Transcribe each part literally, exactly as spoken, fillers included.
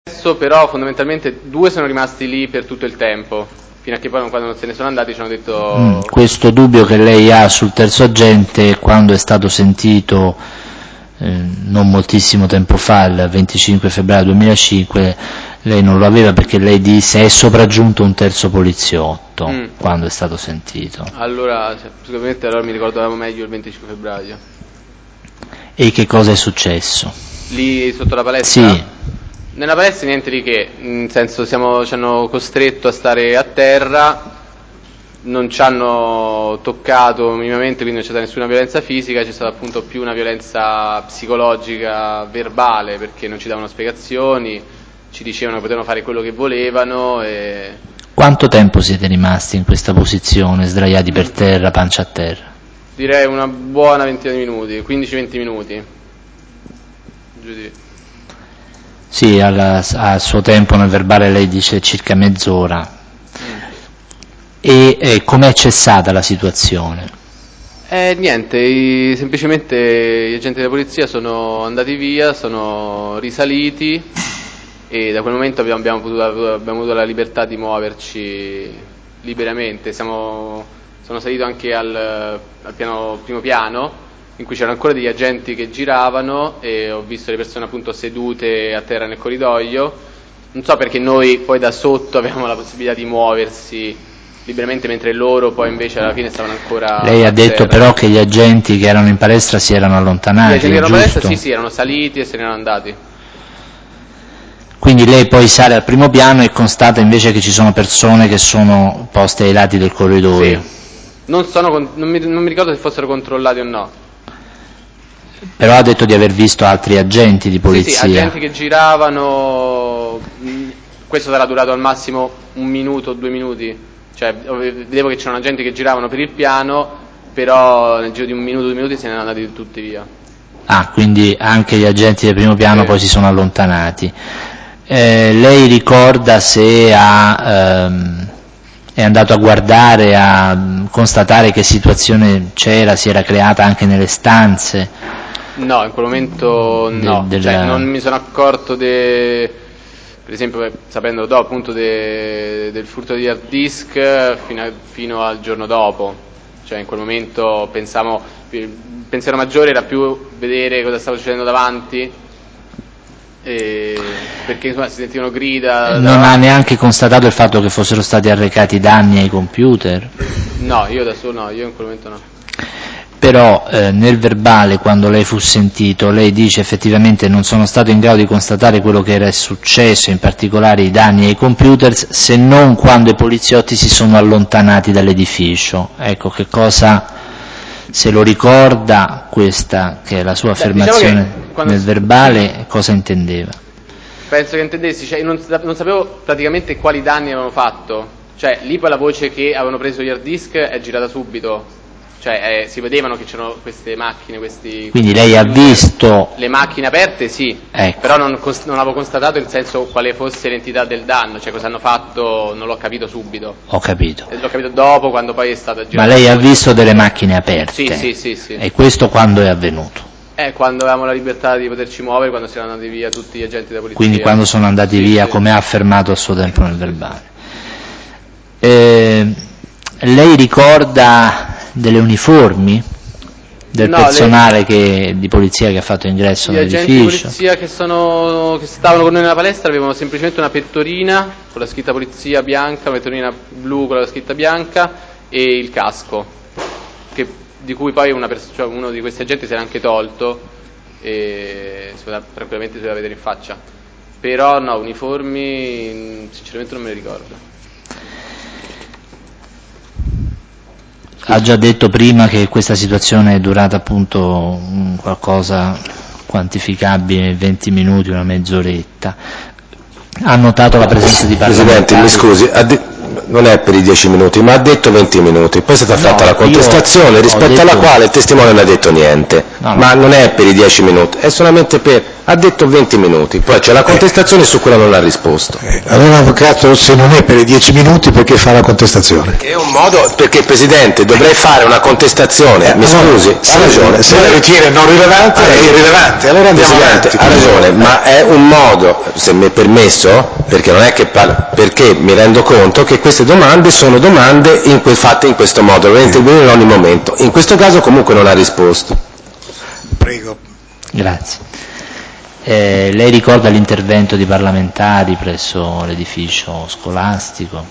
Però fondamentalmente due sono rimasti lì per tutto il tempo, fino a che poi quando non se ne sono andati ci hanno detto... Mm, questo dubbio che lei ha sul terzo agente, quando è stato sentito eh, non moltissimo tempo fa, il venticinque febbraio duemilacinque, lei non lo aveva perché lei disse è sopraggiunto un terzo poliziotto mm. quando è stato sentito. Allora, sicuramente allora mi ricordavo meglio il venticinque febbraio. E che cosa è successo? Lì sotto la palestra? Sì. Nella palestra niente di che, nel senso siamo, ci hanno costretto a stare a terra, non ci hanno toccato minimamente, quindi non c'è stata nessuna violenza fisica, c'è stata appunto più una violenza psicologica, verbale, perché non ci davano spiegazioni, ci dicevano che potevano fare quello che volevano. E... Quanto tempo siete rimasti in questa posizione, sdraiati per terra, pancia a terra? Direi una buona ventina di minuti, quindici venti minuti. Giù di... Sì, al, al suo tempo nel verbale lei dice circa mezz'ora. Mm. E eh, com'è cessata la situazione? Eh, niente, i, semplicemente gli agenti della polizia sono andati via, sono risaliti e da quel momento abbiamo, abbiamo, potuto, abbiamo avuto la libertà di muoverci liberamente. Siamo, sono salito anche al, al piano, primo piano, in cui c'erano ancora degli agenti che giravano e ho visto le persone appunto sedute a terra nel corridoio. Non so perché noi poi da sotto avevamo la possibilità di muoversi liberamente mentre loro poi invece alla fine stavano ancora... Lei ha detto però che gli agenti che erano in palestra si erano allontanati, gli agenti che erano giusto? in palestra sì, sì, erano saliti e se ne erano andati. Quindi lei poi sale al primo piano e constata invece che ci sono persone che sono poste ai lati del corridoio. Sì. Non, sono, non, mi, non mi ricordo se fossero controllati o no. Però ha detto di aver visto altri agenti di polizia. Sì, sì, agenti che giravano, questo sarà durato al massimo un minuto, due minuti, cioè vedevo che c'erano agenti che giravano per il piano, però nel giro di un minuto, due minuti se ne erano andati tutti via. Ah, quindi anche gli agenti del primo piano sì. poi si sono allontanati. Eh, lei ricorda se ha... Ehm, è andato a guardare, a constatare che situazione c'era, si era creata anche nelle stanze? No, in quel momento no, De, cioè, non mi sono accorto de, per esempio sapendo dopo appunto de, del furto di hard disk fino, a, fino al giorno dopo, cioè in quel momento pensavo, il pensiero maggiore era più vedere cosa stava succedendo davanti, e, perché insomma si sentivano grida. Non davanti. Ha neanche constatato il fatto che fossero stati arrecati danni ai computer? No, io adesso no, io in quel momento no. Però eh, nel verbale, quando lei fu sentito, lei dice effettivamente non sono stato in grado di constatare quello che era successo, in particolare i danni ai computer, se non quando i poliziotti si sono allontanati dall'edificio. Ecco, che cosa, se lo ricorda, questa che è la sua affermazione Beh, diciamo nel verbale, cosa intendeva? Penso che intendessi, cioè non, non sapevo praticamente quali danni avevano fatto, cioè lì poi la voce che avevano preso gli hard disk è girata subito. Cioè eh, si vedevano che c'erano queste macchine, questi... Quindi lei ha visto... Le macchine aperte sì, ecco. Però non, non avevo constatato in senso quale fosse l'entità del danno, cioè cosa hanno fatto non l'ho capito subito. Ho capito. L'ho capito dopo, quando poi è stata girata. Ma lei ha visto delle macchine aperte? Sì, sì, sì, sì. E questo quando è avvenuto? Eh, quando avevamo la libertà di poterci muovere, quando si erano andati via tutti gli agenti della polizia. Quindi quando sono andati sì, via, sì. come ha affermato a suo tempo nel verbale. Eh, lei ricorda delle uniformi del no, personale le... che, di polizia che ha fatto ingresso gli nell'edificio? Gli agenti di polizia che, sono, che stavano con noi nella palestra avevano semplicemente una pettorina con la scritta polizia bianca, una pettorina blu con la scritta bianca e il casco, che, di cui poi una pers- cioè uno di questi agenti si era anche tolto e si poteva, tranquillamente si poteva vedere in faccia. Però no, uniformi sinceramente non me ne ricordo. Ha già detto prima che questa situazione è durata appunto qualcosa quantificabile in venti minuti, una mezz'oretta. Ha notato la presenza di parlamentari? Presidente, mi scusi, ha de- non è per i dieci minuti, ma ha detto venti minuti, poi è stata no, fatta la contestazione rispetto detto... alla quale il testimone non ha detto niente, no, no. ma non è per i dieci minuti, è solamente per Ha detto venti minuti, poi c'è la contestazione su quella non ha risposto. Eh, allora avvocato, se non è per i dieci minuti, perché fa la contestazione? È un modo, perché Presidente, dovrei fare una contestazione, Eh, mi allora, scusi, ha ragione. Se la ritiene non rilevante, è irrilevante, allora andiamo Presidente, avanti. ha ragione, ma è un modo, se mi è permesso, perché non è che parlo, perché mi rendo conto che queste domande sono domande in que- fatte in questo modo, dovrei intervenire in ogni momento. In questo caso comunque non ha risposto. Prego. Grazie. Eh, lei ricorda l'intervento di parlamentari presso l'edificio scolastico?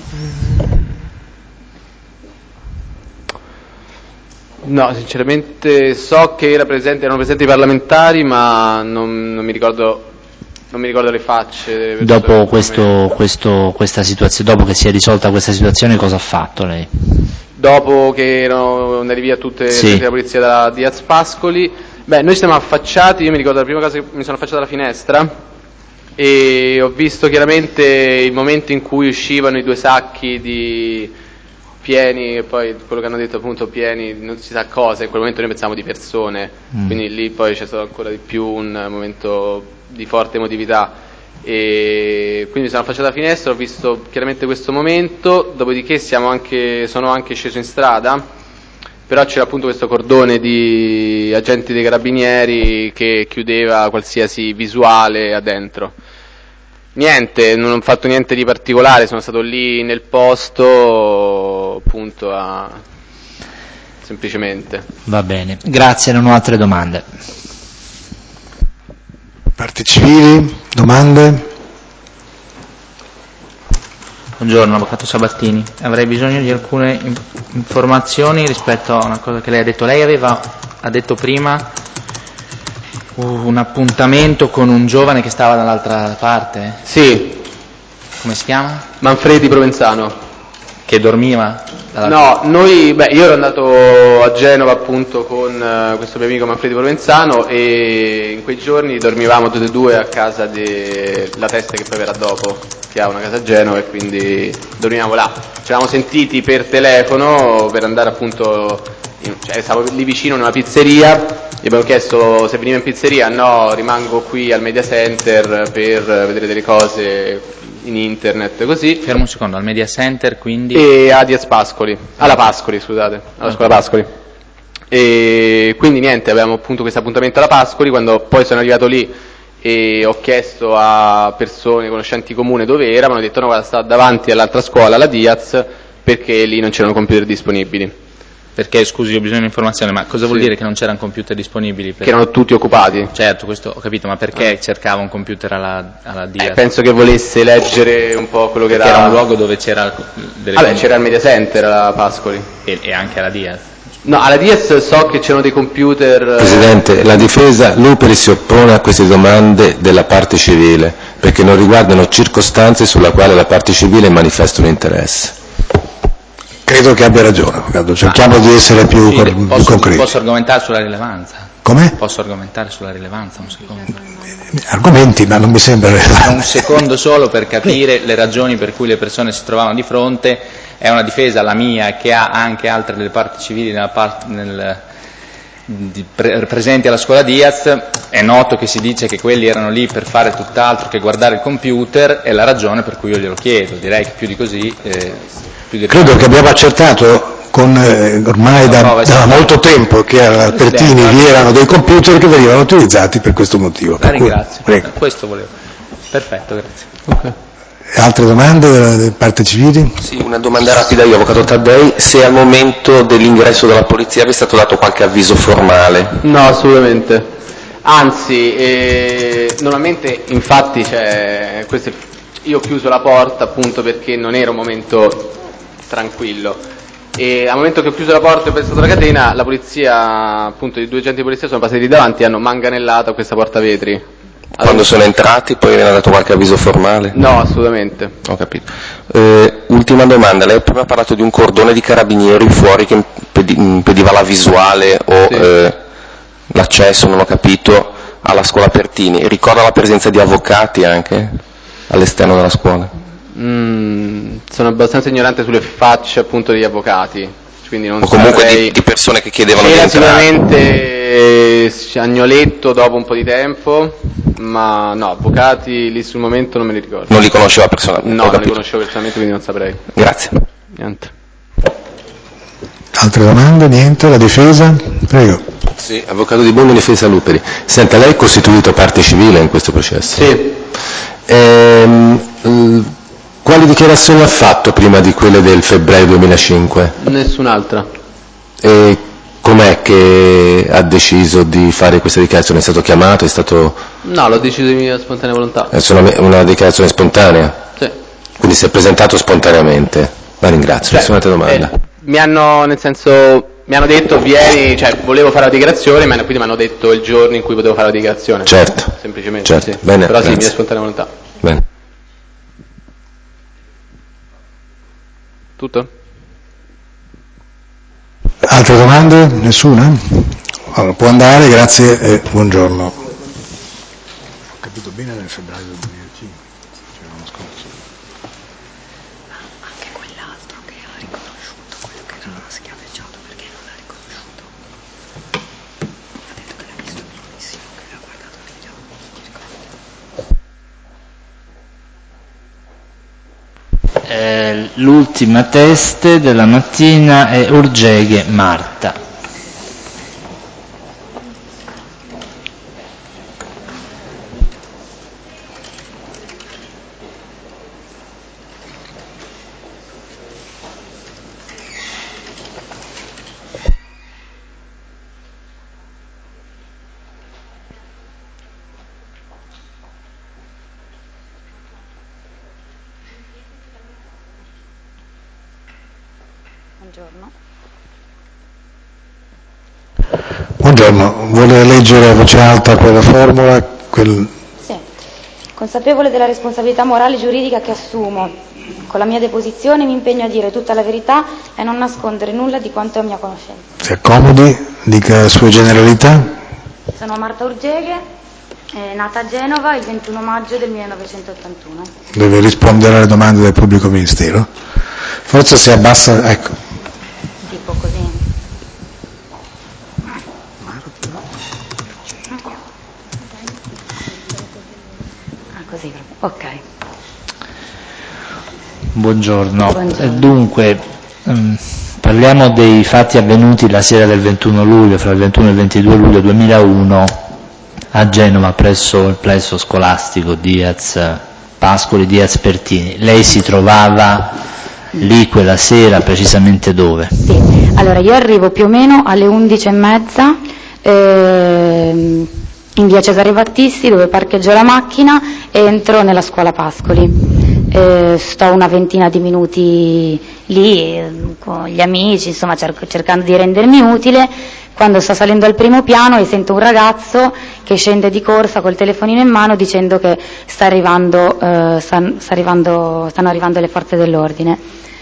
No, sinceramente so che era presente, erano presenti i parlamentari, ma non, non mi ricordo non mi ricordo le facce delle persone. Dopo, questo, questo, questa situazione, dopo che si è risolta questa situazione, cosa ha fatto lei? Dopo che erano andati via tutte le Sì. della polizia da Diaz Pascoli, beh, noi siamo affacciati, io mi ricordo la prima cosa che mi sono affacciato alla finestra e ho visto chiaramente il momento in cui uscivano i due sacchi di pieni, e poi quello che hanno detto appunto pieni, non si sa cosa, in quel momento noi pensavamo di persone, Mm. quindi lì poi c'è stato ancora di più un momento di forte emotività. E quindi mi sono affacciato alla finestra, ho visto chiaramente questo momento, dopodiché siamo anche, sono anche sceso in strada, però c'era appunto questo cordone di agenti dei carabinieri che chiudeva qualsiasi visuale addentro. Niente, non ho fatto niente di particolare, sono stato lì nel posto, appunto, a... semplicemente. Va bene, grazie, non ho altre domande. Parti civili, domande? Buongiorno, avvocato Sabattini. Avrei bisogno di alcune in- informazioni rispetto a una cosa che lei ha detto. Lei aveva, ha detto prima, un appuntamento con un giovane che stava dall'altra parte. Sì, Come si chiama? Manfredi Provenzano. Che dormiva? No, noi, beh, io ero andato a Genova appunto con uh, questo mio amico Manfredi Provenzano e in quei giorni dormivamo tutti e due a casa della Teste che poi verrà dopo, che ha una casa a Genova, e quindi dormivamo là. Ci eravamo sentiti per telefono per andare appunto, in, cioè stavo lì vicino in una pizzeria, gli abbiamo chiesto se veniva in pizzeria, no, rimango qui al Media Center per vedere delle cose in internet, così. Fermo un secondo, al Media Center, quindi... E a Diaz Pascoli, alla Pascoli, scusate, alla scuola Pascoli. E quindi niente, avevamo appunto questo appuntamento alla Pascoli, quando poi sono arrivato lì e ho chiesto a persone, conoscenti comune dove era, mi hanno detto no, guarda, sta davanti all'altra scuola, la Diaz, perché lì non c'erano computer disponibili. Perché, scusi, ho bisogno di informazione, ma cosa vuol Sì. dire che non c'erano computer disponibili? Per... Che erano tutti occupati. Certo, questo ho capito, ma perché Ah. cercava un computer alla, alla Diaz? Eh, penso che volesse leggere un po' quello che Perché era... era un luogo dove c'era... Delle Vabbè, com- c'era il Media Center alla Pascoli. e, e anche alla Diaz. No, alla Diaz so che c'erano dei computer... Presidente, la difesa Luperi si oppone a queste domande della parte civile, perché non riguardano circostanze sulla quale la parte civile manifesta un interesse. Credo che abbia ragione, avvocato. Cerchiamo di essere più, Sì, cor- posso, più concreti. Posso argomentare sulla rilevanza? Come? Posso argomentare sulla rilevanza, un secondo? Argomenti, ma non mi sembra Un secondo solo per capire le ragioni per cui le persone si trovavano di fronte. È una difesa, la mia, che ha anche altre delle parti civili nella part- nel, di, pre- presenti alla scuola Diaz. È noto che si dice che quelli erano lì per fare tutt'altro che guardare il computer, è la ragione per cui io glielo chiedo. Direi che più di così... Eh, più di Credo che abbiamo accertato con, eh, ormai da, da molto tempo che a Pertini vi erano dei computer che venivano utilizzati per questo motivo. La Per cui- ringrazio. prego. Questo volevo. Perfetto, grazie. Okay. Altre domande della della parte civili? Sì, una domanda rapida io, avvocato Taddei, se al momento dell'ingresso della polizia vi è stato dato qualche avviso formale? No, assolutamente. Anzi, eh, normalmente, infatti, cioè, questo è- io ho chiuso la porta appunto perché non era un momento tranquillo. E al momento che ho chiuso la porta e ho pensato la catena, la polizia, appunto, i due agenti di polizia sono passati lì davanti e hanno manganellato questa porta vetri. Quando sono entrati poi vi hanno dato qualche avviso formale? No, assolutamente. Ho capito. Eh, ultima domanda, lei ha prima parlato di un cordone di carabinieri fuori che impedi- impediva la visuale o Sì. eh, l'accesso, non ho capito, alla scuola Pertini. Ricorda la presenza di avvocati anche all'esterno della scuola? Mm, sono abbastanza ignorante sulle facce appunto degli avvocati. quindi non o comunque saprei... di, di persone che chiedevano C'era di entrare. sicuramente Agnoletto dopo un po' di tempo, ma no, avvocati lì sul momento non me li ricordo. Non li conosceva personalmente? No, non li conoscevo personalmente, quindi non saprei. Grazie. Niente. Altre domande? Niente? La difesa? Prego. Sì, avvocato Di Bono, difesa Luperi. Senta, lei è costituito parte civile in questo processo? Sì. Ehm, eh, quali dichiarazioni ha fatto prima di quelle del febbraio duemilacinque? Nessun'altra. E com'è che ha deciso di fare questa dichiarazione? È stato chiamato? È stato... No, l'ho deciso di mia spontanea volontà. È solo una dichiarazione spontanea? Sì. Quindi si è presentato spontaneamente? La ringrazio. Cioè, Nessun'altra domanda? Eh, mi hanno, nel senso, mi hanno detto vieni, cioè volevo fare la dichiarazione, ma quindi mi hanno detto il giorno in cui potevo fare la dichiarazione. Certo. Semplicemente, Certo. sì. Bene, Però grazie. sì, mia spontanea volontà. Bene. Tutto? Altre domande? Nessuna? Allora, può andare, grazie e buongiorno. Ho capito bene nel febbraio del duemilacinque, cioè l'anno scorso. Anche quell'altro che ha riconosciuto quello che era schiaveggiato, perché non l'ha riconosciuto? Ha detto che l'ha visto benissimo, che l'ha guardato il video, ti ricordi? Eh, l'ultima teste della mattina è Urgeghe Marta. Buongiorno. Buongiorno, vuole leggere a voce alta quella formula? Quel... Sì. Consapevole della responsabilità morale e giuridica che assumo, con la mia deposizione mi impegno a dire tutta la verità e a non nascondere nulla di quanto è a mia conoscenza. Si accomodi, dica le sue generalità. Sono Marta Urgeghe, eh, nata a Genova il ventuno maggio del millenovecentottantuno. Deve rispondere alle domande del pubblico ministero. Forse si abbassa, ecco. Tipo così. Ah, così proprio. Ok. Buongiorno. Buongiorno. Eh, Dunque, ehm, parliamo dei fatti avvenuti la sera del ventuno luglio, fra il ventuno e il ventidue luglio duemilauno a Genova, presso il plesso scolastico Diaz Pascoli Diaz Pertini. Lei si trovava lì quella sera, precisamente dove? Sì, allora io arrivo più o meno alle undici e mezza ehm, in via Cesare Battisti, dove parcheggio la macchina e entro nella scuola Pascoli. Eh, sto una ventina di minuti lì eh, con gli amici, insomma cerco, cercando di rendermi utile, quando sto salendo al primo piano e sento un ragazzo che scende di corsa col telefonino in mano dicendo che sta arrivando, eh, sta, sta arrivando, stanno arrivando le forze dell'ordine.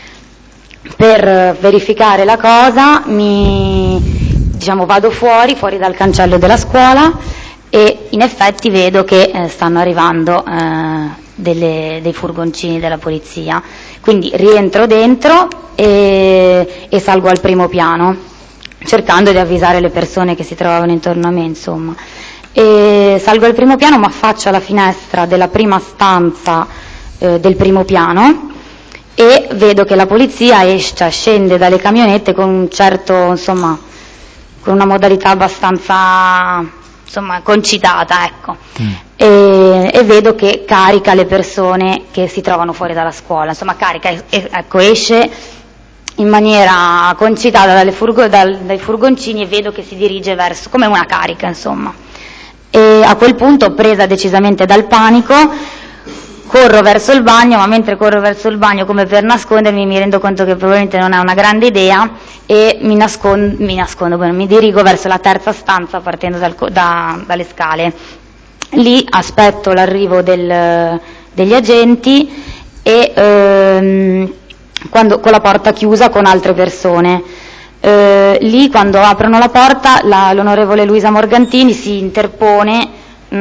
Per verificare la cosa mi, diciamo, vado fuori, fuori dal cancello della scuola e in effetti vedo che eh, stanno arrivando eh, delle, dei furgoncini della polizia, quindi rientro dentro e, e salgo al primo piano cercando di avvisare le persone che si trovavano intorno a me, insomma. E salgo al primo piano, mi affaccio alla finestra della prima stanza eh, del primo piano e vedo che la polizia esce, cioè, scende dalle camionette con un certo, insomma, con una modalità abbastanza, insomma, concitata, ecco. Mm. E, e vedo che carica le persone che si trovano fuori dalla scuola, insomma, carica, e, ecco, esce in maniera concitata dalle furgo, dal, dai furgoncini e vedo che si dirige verso, come una carica, insomma. E a quel punto, presa decisamente dal panico, corro verso il bagno, ma mentre corro verso il bagno come per nascondermi mi rendo conto che probabilmente non è una grande idea e mi nascondo, mi, nascondo, bueno, mi dirigo verso la terza stanza partendo dal, da, dalle scale. Lì aspetto l'arrivo del, degli agenti e ehm, quando, con la porta chiusa con altre persone. Eh, lì quando aprono la porta la, l'onorevole Luisa Morgantini si interpone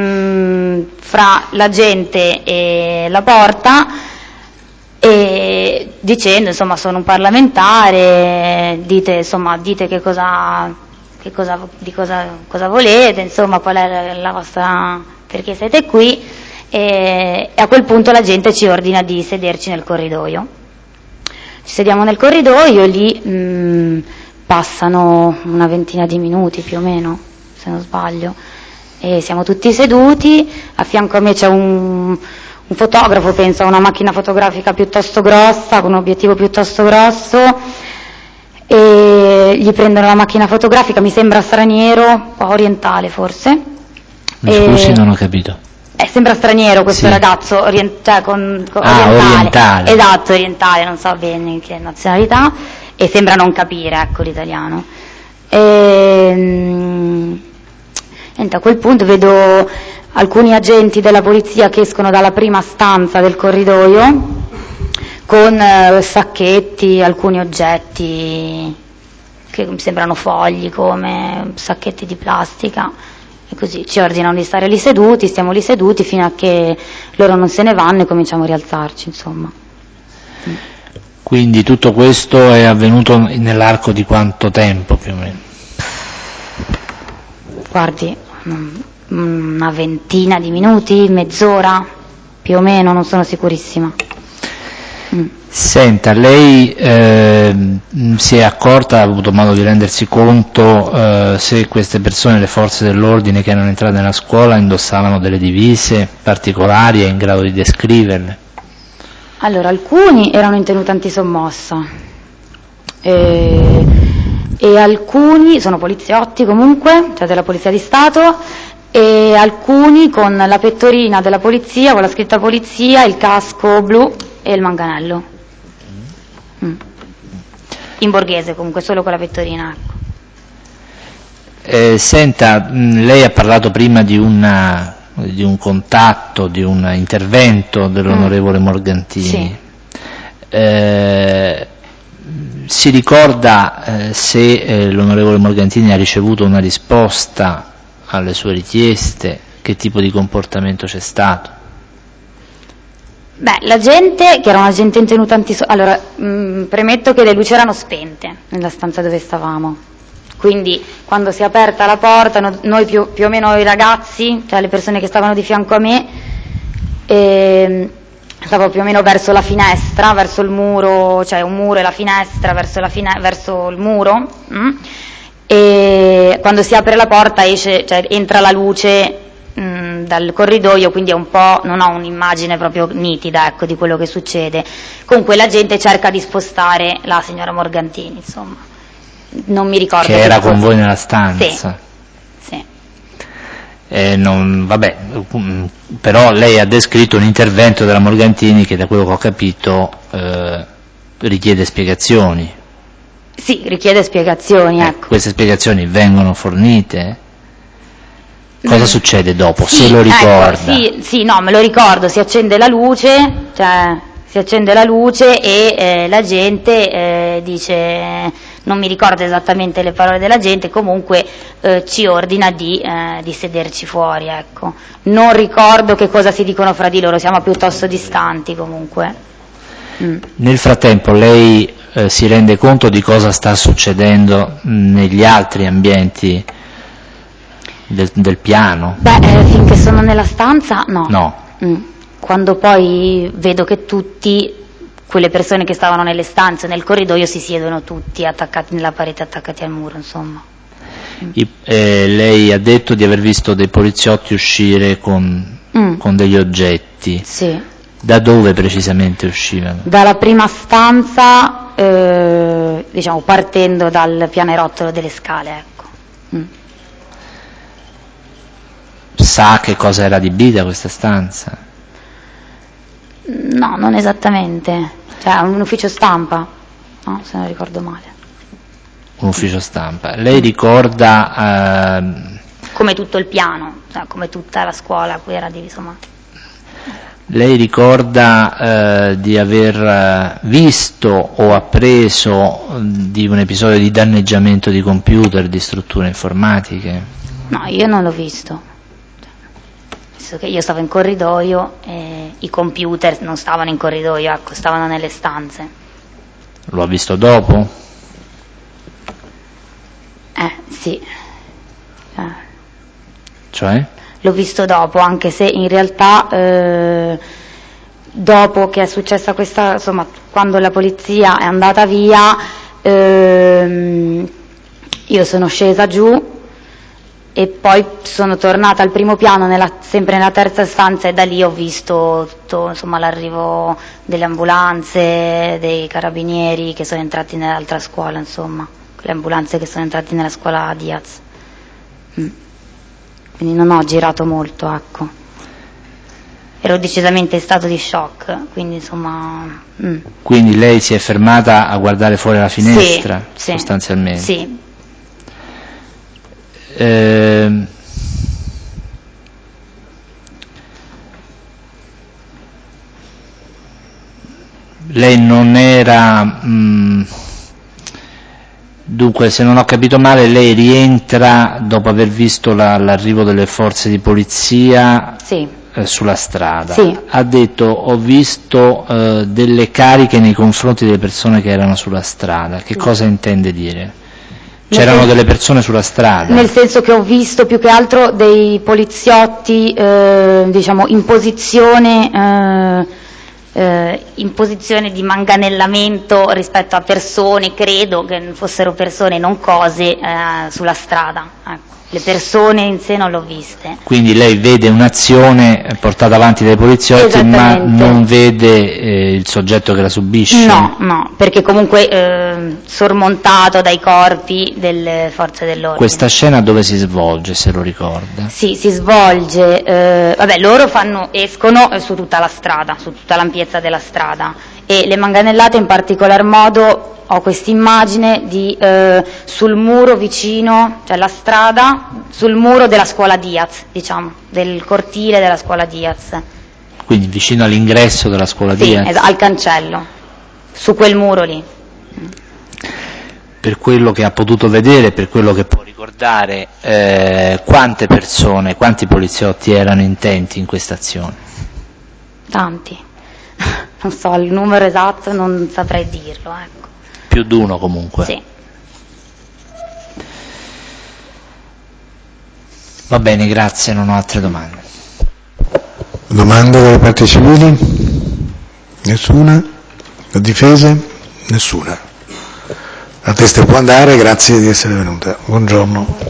mh, fra la gente e la porta e, e dicendo insomma sono un parlamentare, dite insomma dite che cosa, che cosa di cosa, cosa volete, insomma qual è la vostra, perché siete qui, e, e a quel punto la gente ci ordina di sederci nel corridoio. Ci sediamo nel corridoio e lì mh, passano una ventina di minuti più o meno, se non sbaglio, e siamo tutti seduti, a fianco a me c'è un, un fotografo, penso, ha una macchina fotografica piuttosto grossa, con un obiettivo piuttosto grosso, e gli prendono la macchina fotografica, mi sembra straniero, orientale forse. Mi scusi, non ho capito. Eh, sembra straniero questo Sì. ragazzo, orient- cioè con, con Ah, orientale. orientale. Esatto, orientale, non so bene che nazionalità, e sembra non capire, ecco, l'italiano. E, mm, niente, a quel punto vedo alcuni agenti della polizia che escono dalla prima stanza del corridoio con eh, sacchetti, alcuni oggetti che mi sembrano fogli, come sacchetti di plastica. E così ci ordinano di stare lì seduti, stiamo lì seduti fino a che loro non se ne vanno e cominciamo a rialzarci, insomma. Quindi tutto questo è avvenuto nell'arco di quanto tempo più o meno? Guardi, una ventina di minuti, mezz'ora, più o meno, non sono sicurissima. Mm. Senta, lei eh, si è accorta, ha avuto modo di rendersi conto eh, se queste persone, le forze dell'ordine che erano entrate nella scuola, indossavano delle divise particolari, è in grado di descriverle? Allora, alcuni erano in tenuta antisommossa e, e alcuni sono poliziotti comunque, cioè della Polizia di Stato, e alcuni con la pettorina della polizia, con la scritta polizia, il casco blu e il manganello. Mm. In borghese comunque, solo con la pettorina, ecco. Eh, senta, mh, lei ha parlato prima di, una, di un contatto, di un intervento dell'onorevole Morgantini. Sì. Eh, si ricorda eh, se eh, l'onorevole Morgantini ha ricevuto una risposta alle sue richieste, che tipo di comportamento c'è stato? Beh, la gente, che era una gente in tenuta antisommossa, allora, mh, premetto che le luci erano spente nella stanza dove stavamo, quindi quando si è aperta la porta, no, noi più, più o meno i ragazzi, cioè le persone che stavano di fianco a me, eh, stavo più o meno verso la finestra, verso il muro, cioè un muro e la finestra, verso, la fine, verso il muro, mh, e quando si apre la porta esce, cioè entra la luce mh, dal corridoio, quindi è un po', non ho un'immagine proprio nitida, ecco, di quello che succede. Comunque la gente cerca di spostare la signora Morgantini, insomma, non mi ricordo. Che era cosa. con voi nella stanza? Sì, sì. Eh, non, vabbè, però lei ha descritto un intervento della Morgantini che, da quello che ho capito, eh, richiede spiegazioni. Sì, richiede spiegazioni, Eh, ecco. queste spiegazioni vengono fornite? Cosa Mm. succede dopo? Sì, se lo ricorda? Ecco, sì, sì, no, me lo ricordo, si accende la luce, cioè si accende la luce e eh, la gente eh, dice, non mi ricordo esattamente le parole della gente, comunque eh, ci ordina di, eh, di sederci fuori, ecco. Non ricordo che cosa si dicono fra di loro, siamo piuttosto distanti comunque. Mm. Nel frattempo lei eh, si rende conto di cosa sta succedendo mh, negli altri ambienti del, del piano? Beh, eh, finché sono nella stanza, no. No. Mm. Quando poi vedo che tutti, quelle persone che stavano nelle stanze, nel corridoio, si siedono tutti attaccati nella parete, attaccati al muro, insomma. Mm. I, eh, lei ha detto di aver visto dei poliziotti uscire con, Mm. con degli oggetti. Sì. Da dove precisamente uscivano? Dalla prima stanza, eh, diciamo, partendo dal pianerottolo delle scale, ecco. Mm. Sa che cosa era adibita questa stanza? No, non esattamente. Cioè, un ufficio stampa, no? Se non ricordo male. Un ufficio stampa. Lei ricorda... ehm, Come tutto il piano, cioè, come tutta la scuola a cui era diviso, ma... Lei ricorda eh, di aver eh, visto o appreso eh, di un episodio di danneggiamento di computer, di strutture informatiche? No, io non l'ho visto. Mi senso che io stavo in corridoio e i computer non stavano in corridoio, ecco, stavano nelle stanze. Lo ha visto dopo? Eh, sì. Eh. Cioè? L'ho visto dopo, anche se in realtà eh, dopo che è successa questa, insomma, quando la polizia è andata via, ehm, io sono scesa giù e poi sono tornata al primo piano, nella, sempre nella terza stanza, e da lì ho visto tutto, insomma, l'arrivo delle ambulanze, dei carabinieri che sono entrati nell'altra scuola, insomma, le ambulanze che sono entrate nella scuola Diaz. Mm. Quindi non ho girato molto, ecco. Ero decisamente in stato di shock, quindi insomma... Mm. Quindi lei si è fermata a guardare fuori la finestra, sì, sì, sostanzialmente? Sì. Eh, lei non era... Mh, dunque, se non ho capito male, lei rientra dopo aver visto la, l'arrivo delle forze di polizia sì. eh, sulla strada. Sì. Ha detto: ho visto eh, delle cariche nei confronti delle persone che erano sulla strada. Che sì. cosa intende dire? C'erano delle persone sulla strada? Nel senso che ho visto più che altro dei poliziotti eh, diciamo in posizione eh, eh, in posizione di manganellamento rispetto a persone, credo che fossero persone, non cose, eh, sulla strada. Ecco. Le persone in sé non l'ho viste. Quindi lei vede un'azione portata avanti dai poliziotti, ma non vede eh, il soggetto che la subisce? No, no, perché comunque eh, sormontato dai corpi delle forze dell'ordine. Questa scena dove si svolge, se lo ricorda? Sì, si svolge, eh, vabbè, loro fanno, escono su tutta la strada, su tutta l'ampiezza della strada, e le manganellate in particolar modo, ho questa immagine di eh, sul muro vicino, cioè la strada, sul muro della scuola Diaz, diciamo, del cortile della scuola Diaz. Quindi vicino all'ingresso della scuola sì, Diaz? Sì, al cancello, su quel muro lì. Per quello che ha potuto vedere, per quello che può ricordare, eh, quante persone, quanti poliziotti erano intenti in questa azione? Tanti. Non so, il numero esatto non saprei dirlo, ecco. Più di uno comunque? Sì. Va bene, grazie, non ho altre domande. Domande dalle parti civili? Nessuna? Le difese? Nessuna. La testa può andare, grazie di essere venuta. Buongiorno.